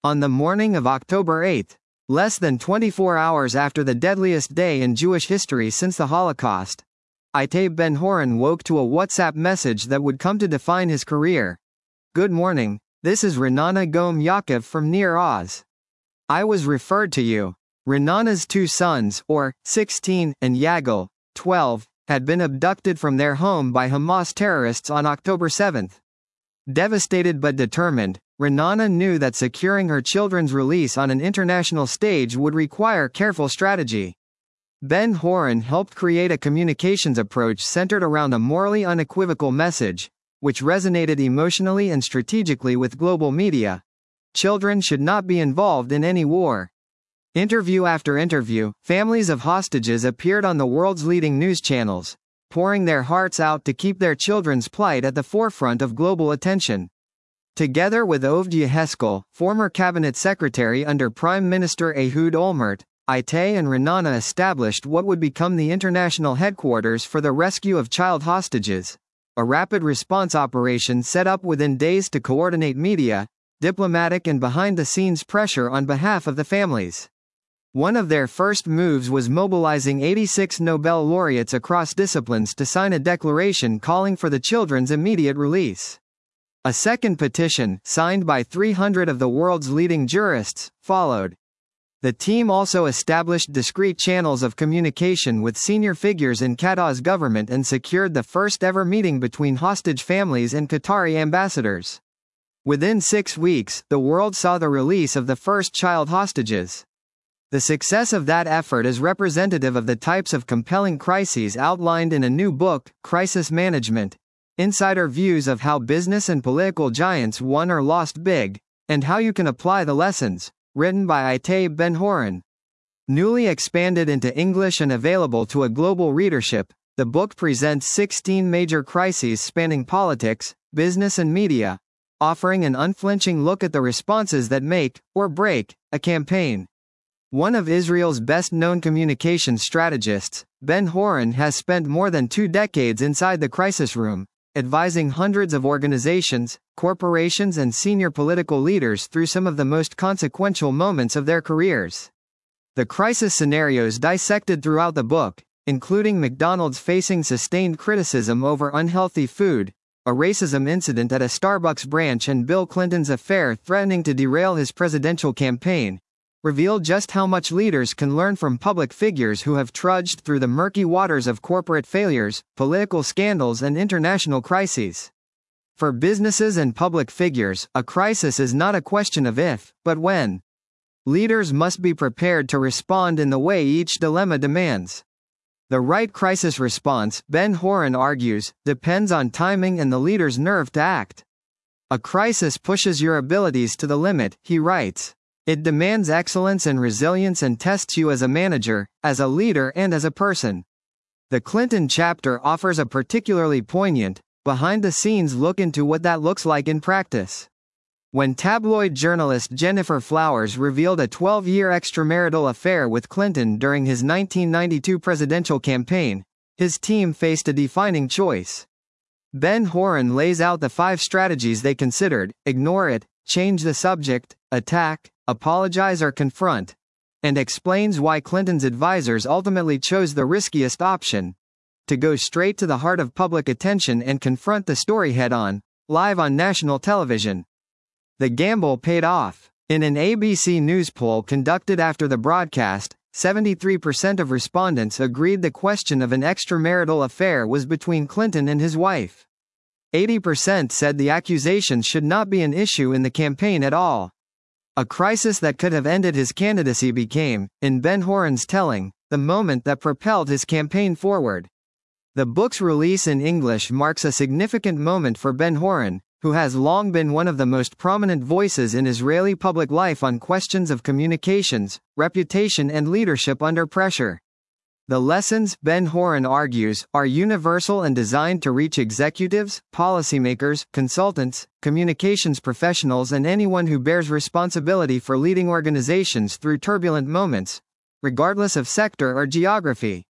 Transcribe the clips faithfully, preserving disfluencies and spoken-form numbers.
On the morning of October eighth, less than twenty-four hours after the deadliest day in Jewish history since the Holocaust, Itay Ben-Horon woke to a WhatsApp message that would come to define his career. Good morning, this is Ra'anana Goem Yaakov from Nir Oz. I was referred to you. Ra'anana's two sons, or, sixteen, and Yagal, twelve, had been abducted from their home by Hamas terrorists on October seventh. Devastated but determined, Ra'anana knew that securing her children's release on an international stage would require careful strategy. Ben-Horon helped create a communications approach centered around a morally unequivocal message, which resonated emotionally and strategically with global media. Children should not be involved in any war. Interview after interview, families of hostages appeared on the world's leading news channels, pouring their hearts out to keep their children's plight at the forefront of global attention. Together with Oved Yeheskel, former cabinet secretary under Prime Minister Ehud Olmert, Itay and Ra'anana established what would become the international headquarters for the rescue of child hostages, a rapid response operation set up within days to coordinate media, diplomatic and behind-the-scenes pressure on behalf of the families. One of their first moves was mobilizing eighty-six Nobel laureates across disciplines to sign a declaration calling for the children's immediate release. A second petition, signed by three hundred of the world's leading jurists, followed. The team also established discreet channels of communication with senior figures in Qatar's government and secured the first-ever meeting between hostage families and Qatari ambassadors. Within six weeks, the world saw the release of the first child hostages. The success of that effort is representative of the types of compelling crises outlined in a new book, Crisis Management: Insider Views of How Business and Political Giants Won or Lost Big, and How You Can Apply the Lessons, written by Itay Ben-Horon. Newly expanded into English and available to a global readership, the book presents sixteen major crises spanning politics, business and media, offering an unflinching look at the responses that make, or break, a campaign. One of Israel's best-known communication strategists, Ben-Horon has spent more than two decades inside the crisis room, advising hundreds of organizations, corporations and senior political leaders through some of the most consequential moments of their careers. The crisis scenarios dissected throughout the book, including McDonald's facing sustained criticism over unhealthy food, a racism incident at a Starbucks branch and Bill Clinton's affair threatening to derail his presidential campaign, reveal just how much leaders can learn from public figures who have trudged through the murky waters of corporate failures, political scandals and international crises. For businesses and public figures, a crisis is not a question of if, but when. Leaders must be prepared to respond in the way each dilemma demands. The right crisis response, Ben-Horon argues, depends on timing and the leader's nerve to act. A crisis pushes your abilities to the limit, he writes. It demands excellence and resilience and tests you as a manager, as a leader and as a person. The Clinton chapter offers a particularly poignant, behind-the-scenes look into what that looks like in practice. When tabloid journalist Jennifer Flowers revealed a twelve-year extramarital affair with Clinton during his nineteen ninety-two presidential campaign, his team faced a defining choice. Ben-Horon lays out the five strategies they considered: ignore it, change the subject, attack, apologize or confront, and explains why Clinton's advisors ultimately chose the riskiest option: to go straight to the heart of public attention and confront the story head-on, live on national television. The gamble paid off. In an A B C News poll conducted after the broadcast, seventy-three percent of respondents agreed the question of an extramarital affair was between Clinton and his wife. eighty percent said the accusations should not be an issue in the campaign at all. A crisis that could have ended his candidacy became, in Ben-Horon's telling, the moment that propelled his campaign forward. The book's release in English marks a significant moment for Ben-Horon, who has long been one of the most prominent voices in Israeli public life on questions of communications, reputation and leadership under pressure. The lessons, Ben-Horon argues, are universal and designed to reach executives, policymakers, consultants, communications professionals and anyone who bears responsibility for leading organizations through turbulent moments, regardless of sector or geography.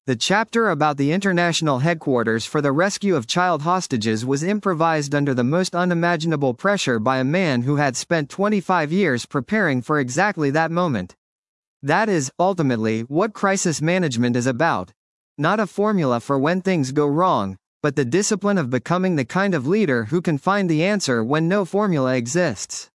The chapter about the international headquarters for the rescue of child hostages was improvised under the most unimaginable pressure by a man who had spent twenty-five years preparing for exactly that moment. That is, ultimately, what crisis management is about. Not a formula for when things go wrong, but the discipline of becoming the kind of leader who can find the answer when no formula exists.